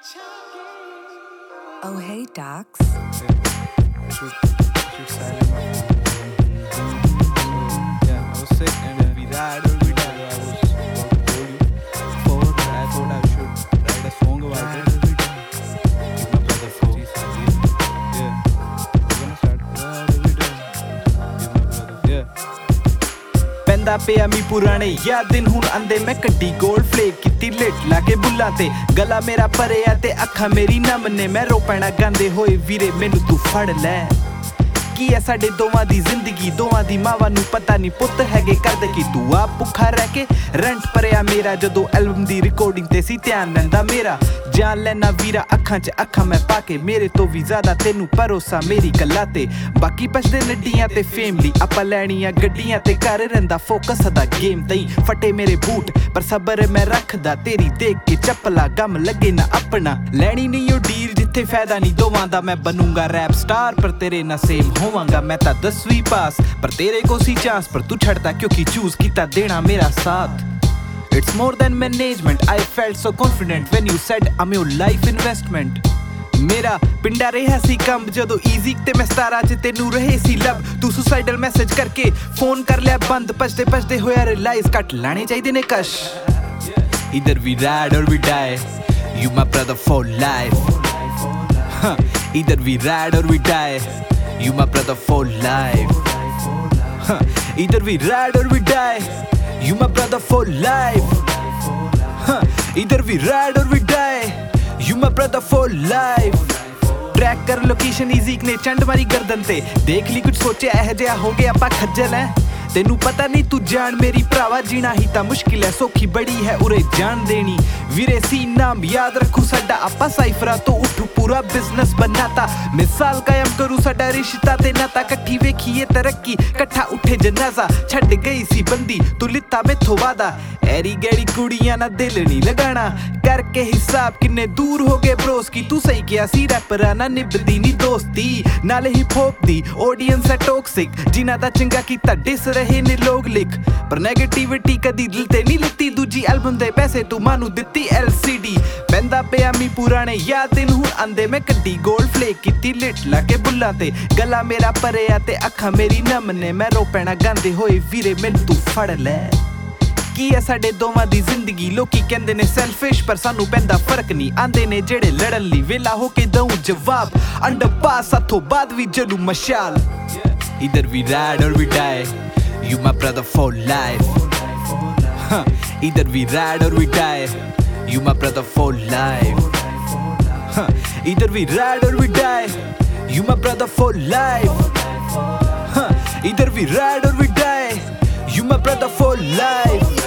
Oh, hey, Docs. I should silence my phone. Yeah, I was sick and we died or we died. I was about to call you before, but I thought I should write a song about it. With my brother Flo. Yeah, we're gonna start. With my brother. Yeah. ਪੈਂਦਾ ਪਿਆ ਮੀ ਪੁਰਾਣੇ ਯਾਦ ਦਿਨ ਹੁਣ ਆਂਦੇ ਮੈਂ ਕੱਢੀ gold flake ਕੀਤੀ ਲਿਟ ਲਾ ਕੇ ਬੁੱਲਾਂ ਤੇ ਗਲਾ ਮੇਰਾ ਭਰਿਆ ਤੇ ਅੱਖਾਂ ਮੇਰੀ ਨਮ ਨੇ ਮੈਂ ਰੋ ਪੈਣਾ ਗਾਂਦੇ ਹੋਏ ਵੀਰੇ ਮੈਨੂੰ ਤੂੰ ਫੜ ਲੈ ਕੀ ਐ ਸਾਡੇ ਦੋਵਾਂ ਦੀ ਜ਼ਿੰਦਗੀ ਦੋਵਾਂ ਦੀ ਮਾਵਾਂ ਨੂੰ ਪਤਾ ਨਹੀਂ ਪੁੱਤ ਹੈਗੇ ਕਰਦੇ ਕੀ ਤੂੰ ਆਪ ਭੁੱਖਾ ਰਹਿ ਕੇ ਰੈਂਟ ਭਰਿਆ ਮੇਰਾ ਜਦੋਂ ਐਲਬਮ ਦੀ ਰਿਕਾਰਡਿੰਗ ਤੇ ਸੀ ਧਿਆਨ ਰਹਿੰਦਾ ਮੇਰਾ ਜਾਨ ਲੈਣਾ ਵੀਰਾ ਅੱਖਾਂ 'ਚ ਅੱਖਾਂ ਮੈਂ ਪਾ ਕੇ ਮੇਰੇ ਤੋਂ ਵੀ ਜ਼ਿਆਦਾ ਤੈਨੂੰ ਭਰੋਸਾ ਮੇਰੀ ਗੱਲਾਂ ਤੇ ਬਾਕੀ ਪਛਦੇ ਨੱਡੀਆਂ ਤੇ ਫੇਮ ਲਈ ਆਪਾਂ ਲੈਣੀਆਂ ਗੱਡੀਆਂ ਤੇ ਘਰ ਰਹਿੰਦਾ ਫੋਕਸ ਦਾ ਗੇਮ ਤਈ ਫਟੇ ਮੇਰੇ ਬੂਟ ਪਰ ਸਬਰ ਮੈਂ ਰੱਖਦਾ ਤੇਰੀ ਦੇਖ ਕੇ ਚੱਪਲਾ ਗਮ ਲੱਗੇ ਨਾ ਆਪਣਾ ਲੈਣੀ ਨਹੀਂ ਉਹ ਡੀਲ ਜਿੱਥੇ ਫਾਇਦਾ ਨਹੀਂ ਦੋਵਾਂ ਦਾ ਮੈਂ ਬਣੂੰਗਾ ਰੈਪ ਸਟਾਰ ਪਰ ਤੇਰੇ ਨਾਲ ਸੇਮ ਹੋਵਾਂਗਾ ਮੈਂ ਤਾਂ 10ਵੀਂ ਪਾਸ ਪਰ ਤੇਰੇ ਕੋ ਸੀ ਚਾਂਸ ਪਰ ਤੂੰ ਛੱਡਦਾ ਕਿਉਂਕਿ ਚੂਜ਼ ਕੀਤਾ ਦੇਣਾ ਮੇਰਾ ਸਾਥ It's more than management I felt so confident when you said I'm your life investment ਮੇਰਾ ਪਿੰਡਾ ਰਿਹਾ ਸੀ ਕੰਮ ਜਦੋਂ ਈਜ਼ੀ ਤੇ ਮੈਂ 17 'ਚ ਤੈਨੂੰ ਰਹੇ ਸੀ ਲੱਭ ਤੂੰ ਸੁਸਾਈਡਲ ਮੈਸੇਜ ਕਰਕੇ ਫੋਨ ਕਰ ਲਿਆ ਬੰਦ ਭਜਦੇ ਹੋਇਆ ਰਿਲਾਈਜ਼ ਕੱਟ ਲਾਣੇ ਚਾਹੀਦੇ ਨੇ ਕਸ਼ Either we ride or we die You my brother for life Either we ride or we die You my brother for life Either we ride or we die You my brother for life Either we ride or we die You my brother for life Track कर location easy ने चंड मारी गर्दन ते देख ली कुछ सोचे एह जिहा हो गया ਆਪਾਂ ਖੱਜਲ ਹੈ ਤੈਨੂੰ ਪਤਾ ਨਹੀਂ ਤੂੰ ਜਾਣ ਮੇਰੀ ਭਰਾਵਾ ਜੀਣਾ ਹੀ ਤਾਂ ਮੁਸ਼ਕਿਲ ਹੈ ਸੌਖੀ ਬੜੀ ਹੈ ਉਰੇ ਜਾਣ ਦੇਣੀ ਵੀਰੇ ਸੀ ਨਾਮ ਯਾਦ ਰੱਖੂ ਸਾਡਾ ਆਪਾਂ ਸਾਈਫਰਾ ਤੋਂ ਉੱਠੂ ਪੂਰਾ ਬਿਜ਼ਨਸ ਬਣਾਤਾ ਮਿਸਾਲ ਕਾਇਮ ਕਰੂ ਸਾਡਾ ਰਿਸ਼ਤਾ ਤੇ ਨਾਤਾ ਇਕੱਠੀ ਵੇਖੀਏ ਤਰੱਕੀ ਇਕੱਠਾ ਉੱਠੇ ਜਨਾਜ਼ਾ ਛੱਡ ਗਈ ਸੀ ਬੰਦੀ ਤੂੰ ਲਿੱਤਾ ਮੈਥੋਂ ਵਾਦਾ ਐਰੀ ਗੈਰੀ ਕੁੜੀਆਂ ਨਾਲ ਦਿਲ ਨਹੀਂ ਲਗਾਣਾ ਕਰਕੇ ਹਿਸਾਬ ਕਿੰਨੇ ਦੂਰ ਹੋ ਗਏ ਬਰੋਸ ਕੀ ਤੂੰ ਸਹੀ ਕਿਹਾ ਸੀ ਰੈਪਰਾਂ ਨਾਲ ਨਿਭਦੀ ਨਹੀਂ ਦੋਸਤੀ ਨਾਲੇ ਹਿਪ ਹੋਪ ਦੀ ਆਡੀਅנס ਹੈ ਟੌਕਸਿਕ ਜਿਨ੍ਹਾਂ ਦਾ ਚੰਗਾ ਕੀਤਾ ਡਿਸ ਰਹੇ ਨੇ ਲੋਕ ਲਿਖ ਪਰ ਨੈਗੇਟਿਵਿਟੀ ਕਦੀ ਦਿਲ ਤੇ ਨਹੀਂ ਲਿੱਤੀ ਦੂਜੀ ਐਲਬਮ ਦੇ ਪੈਸੇ ਤੂੰ ਮਾਨੂੰ ਦਿੱਤੀ LCD ਪੈਂਦਾ ਪਿਆ ਮੀ ਪੁਰਾਣੇ ਯਾਦ ਦਿਨ ਹੁਣ ਆਂਦੇ ਮੈਂ ਕੱਢੀ ਗੋਲਡ ਫਲੇਕ ਕੀਤੀ ਲਿਟ ਲਾ ਕੇ ਬੁੱਲਾਂ ਤੇ ਗਲਾ ਮੇਰਾ ਭਰਿਆ ਤੇ ਅੱਖਾਂ ਮੇਰੀ ਨਮ ਨੇ ਮੈਂ ਰੋ ਪੈਣਾ ਗਾਂਦੇ ਹੋਏ ਵੀਰੇ ਮੈਨੂੰ ਤੂੰ ਫੜ ਲੈ ਕੀ ਐ ਸਾਡੇ ਦੋਵਾਂ ਦੀ ਜ਼ਿੰਦਗੀ ਲੋਕੀ ਕਹਿੰਦੇ ਨੇ ਸੈਲਫਿਸ਼ ਪਰ ਸਾਨੂੰ ਪੈਂਦਾ ਫਰਕ ਨਹੀਂ ਆਂਦੇ ਨੇ ਜਿਹੜੇ ਲੜਨ ਲਈ ਵੇਲਾ ਹੋ ਕੇ ਦਊਂ ਜਵਾਬ ਅੰਡਰ ਪਾਸ ਹੱਥੋਂ ਬਾਅਦ ਵੀ ਜਲੂ ਮਸ਼ਾਲ Either we ride or we die You my brother for life Either we ride or we die You my brother for life Either we ride or we die You my brother for life Either we ride or we die You my brother for life